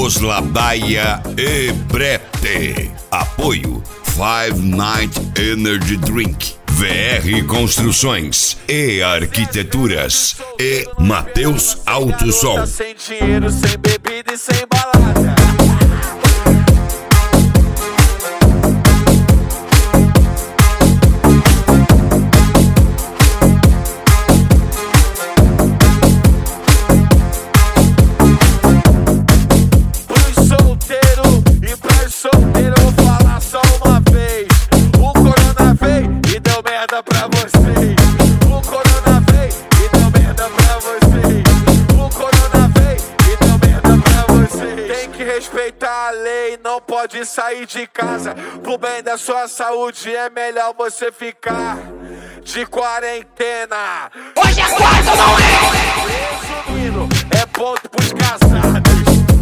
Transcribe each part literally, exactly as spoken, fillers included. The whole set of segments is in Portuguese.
Los Ladaia e Brete. Apoio Five Night Energy Drink, V R Construções e Arquiteturas e Mateus Autosol. Sem dinheiro, sem bebida e sem balada. Respeitar a lei, não pode sair de casa. Pro bem da sua saúde é melhor você ficar de quarentena. Hoje é quarta, não é? Resumindo, é ponto pros casados.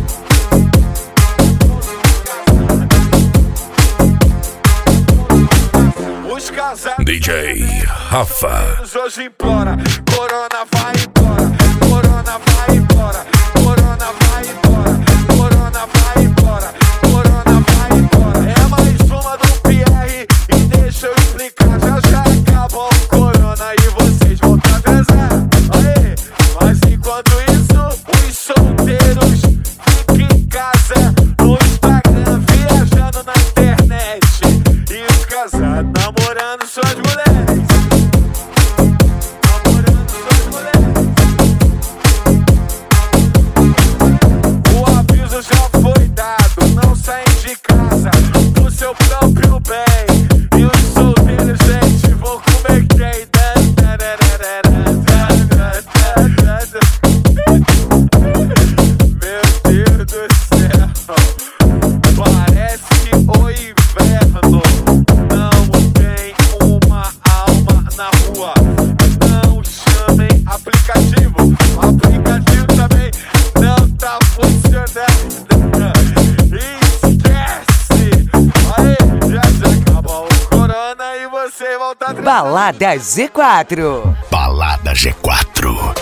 Os casados D J Rafa. Hoje implora, corona vai embora, corona vai embora, corona vai embora, corona vai embora, corona vai embora. É mais uma do Pierre e deixa eu explicar. Já já acabou o corona e vocês vão tá atrasar. Aê, mas enquanto isso, os solteiros ficam em casa, no Instagram, viajando na internet. E os casados namorando suas mulheres. Namorando suas mulheres. O aviso já foi dado, não saem de casa pro seu próprio bem. E os solteiros, gente, vão comer quem? Meu Deus do céu, parece o inverno. Não tem uma alma na rua. Não chamem aplicativo. O aplicativo também não tá funcionando. Esquece. Aí, já já acabou o corona e você volta a trabalhar. Balada G quatro. Balada G quatro.